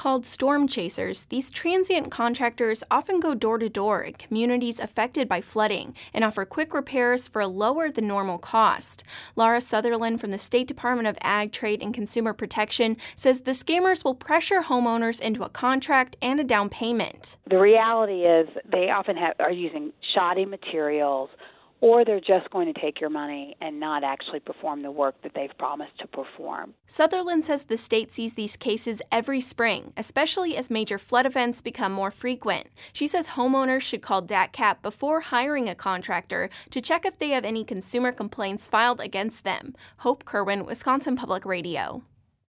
Called storm chasers, these transient contractors often go door to door in communities affected by flooding and offer quick repairs for a lower than normal cost. Laura Sutherland from the State Department of Ag, Trade, and Consumer Protection says the scammers will pressure homeowners into a contract and a down payment. The reality is they often are using shoddy materials, or they're just going to take your money and not actually perform the work that they've promised to perform. Sutherland says the state sees these cases every spring, especially as major flood events become more frequent. She says homeowners should call DATCP before hiring a contractor to check if they have any consumer complaints filed against them. Hope Kerwin, Wisconsin Public Radio.